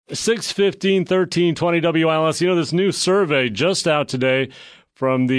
615-1320 WILS. You know, this new survey just out today from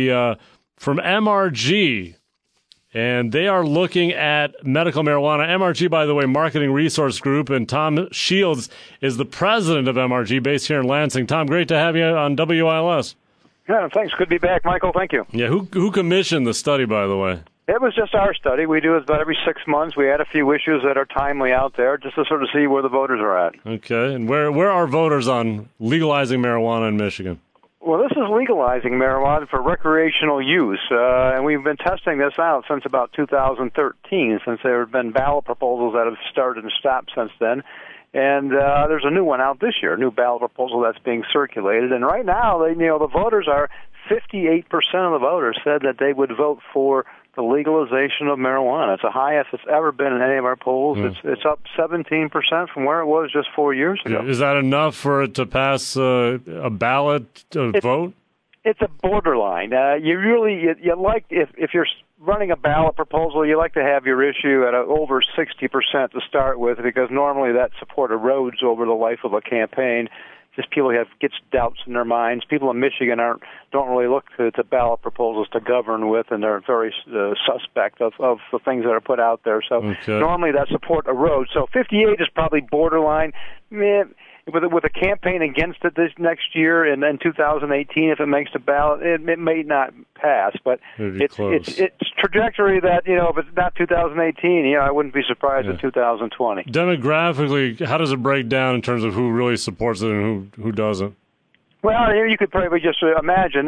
MRG, and they are looking at medical marijuana. MRG, by the way, Marketing Resource Group, and Tom Shields is the president of MRG based here in Lansing. Tom, great to have you on WILS. Yeah, thanks. Good to be back, Michael. Thank you. Yeah, who commissioned the study, by the way? It was just our study. We do it about every 6 months. We add a few issues that are timely out there just to sort of see where the voters are at. Okay, and where are voters on legalizing marijuana in Michigan? Well, this is legalizing marijuana for recreational use, and we've been testing this out since about 2013, since there have been ballot proposals that have started and stopped since then. And there's a new one out this year, a new ballot proposal that's being circulated. And right now, the voters are 58% of the voters said that they would vote for the legalization of marijuana. It's the highest it's ever been in any of our polls. It's up 17% from where it was just 4 years ago. Is that enough for it to pass a ballot vote? It's a borderline. You like if you're running a ballot proposal, you like to have your issue at over 60% to start with, because normally that support erodes over the life of a campaign. Just people gets doubts in their minds. People in Michigan don't really look to ballot proposals to govern with, and they're very suspect of the things that are put out there. So normally that support erodes. So 58 is probably borderline. With a campaign against it this next year, and then 2018, if it makes the ballot, it may not pass. But it's trajectory that, if it's not 2018, I wouldn't be surprised at 2020. Demographically, how does it break down in terms of who really supports it and who doesn't? Well, you could probably just imagine.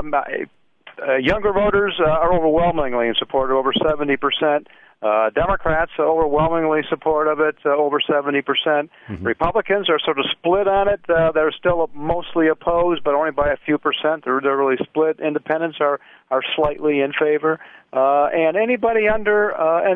Younger voters are overwhelmingly in support, over 70%. Democrats are overwhelmingly support of it, over 70%. Mm-hmm. Republicans are sort of split on it. They're still mostly opposed, but only by a few percent. They're really split. Independents are slightly in favor. And anybody under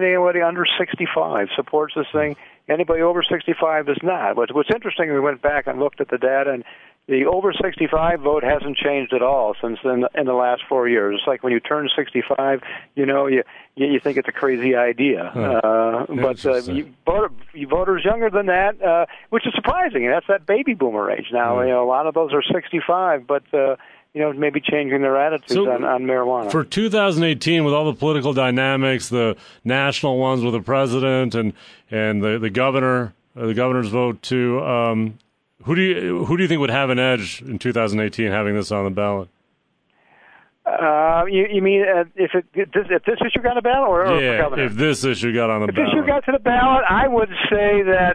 65 supports this thing. Anybody over 65 does not. What's interesting, we went back and looked at the data, and the over 65 vote hasn't changed at all since in the last 4 years. It's like when you turn 65, you think it's a crazy idea. But voters younger than that, which is surprising. That's that baby boomer age now. A lot of those are 65, but maybe changing their attitudes on marijuana. For 2018, with all the political dynamics, the national ones with the president and the governor, the governor's vote too. Who do you think would have an edge in 2018 having this on the ballot? You mean if this issue got on the ballot, or for governor? If this issue got on the ballot. If this issue got to the ballot, I would say that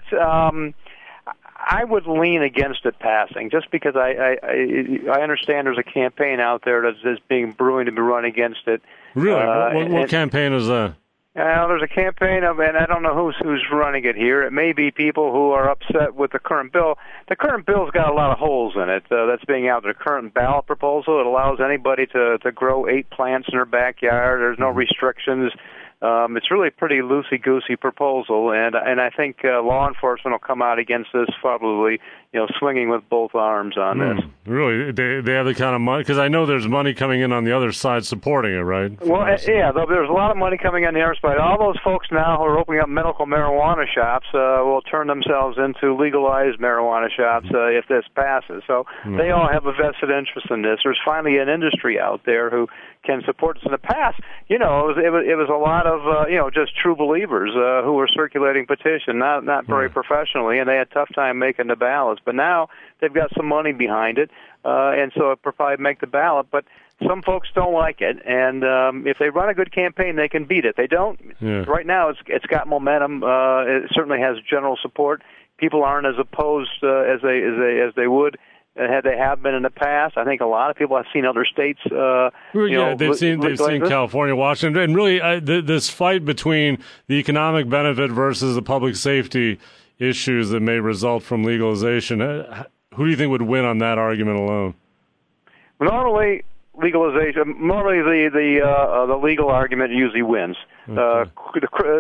I would lean against it passing, just because I understand there's a campaign out there that's being brewing to be run against it. Really? What campaign is that? There's a campaign and I don't know who's running it here. It may be people who are upset with the current bill. The current bill's got a lot of holes in it. That's being out there. The current ballot proposal, it allows anybody to grow 8 plants in their backyard. There's no restrictions. It's really a pretty loosey-goosey proposal, and I think law enforcement will come out against this probably, swinging with both arms on this. Really? They have the kind of money? Because I know there's money coming in on the other side supporting it, right? Well, there's a lot of money coming on the other side. All those folks now who are opening up medical marijuana shops will turn themselves into legalized marijuana shops if this passes. So they all have a vested interest in this. There's finally an industry out there who can support this. In the past, it was a lot of just true believers who were circulating petition, not very professionally, and they had a tough time making the ballots. But now they've got some money behind it, and so it probably make the ballot. But some folks don't like it, and if they run a good campaign, they can beat it. They don't. Yeah. Right now, it's got momentum. It certainly has general support. People aren't as opposed as they would. They have been in the past. I think a lot of people have seen other states. They've seen California, Washington, and really this fight between the economic benefit versus the public safety issues that may result from legalization. Who do you think would win on that argument alone? Normally, legalization. Normally, the legal argument usually wins. Okay.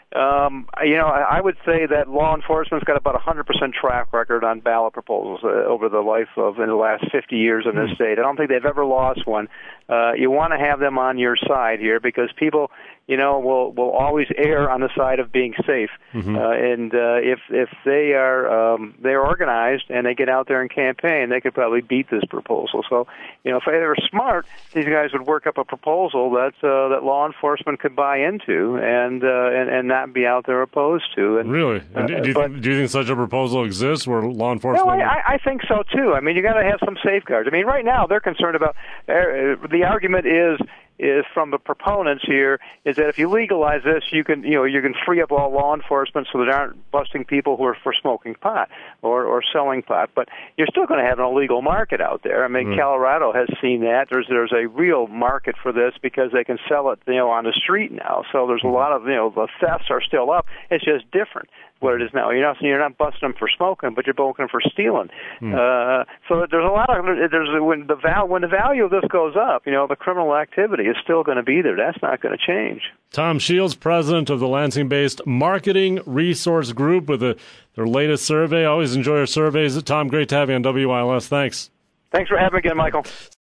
I would say that law enforcement's got about 100% track record on ballot proposals over the life of in the last 50 years in this state. I don't think they've ever lost one. You want to have them on your side here because people, will always err on the side of being safe. And if they are they're organized and they get out there and campaign, they could probably beat this proposal. So, if they were smart, these guys would work up a proposal that law enforcement could buy into and not be out there opposed to. And, really? And do you think such a proposal exists where law enforcement? No, I think so too. I mean, you got to have some safeguards. I mean, right now they're concerned about the argument is from the proponents here is that if you legalize this, you can free up all law enforcement so that they aren't busting people who are for smoking pot or selling pot. But you're still going to have an illegal market out there. I mean, Colorado has seen that. There's a real market for this because they can sell it, on the street now. So there's a lot of, the thefts are still up. It's just different what it is now. You're not busting them for smoking, but you're busting them for stealing. So there's a lot of when the value of this goes up, the criminal activity is still going to be there. That's not going to change. Tom Shields, president of the Lansing-based Marketing Resource Group, with their latest survey. I always enjoy your surveys. Tom, great to have you on WILS. Thanks. Thanks for having me again, Michael.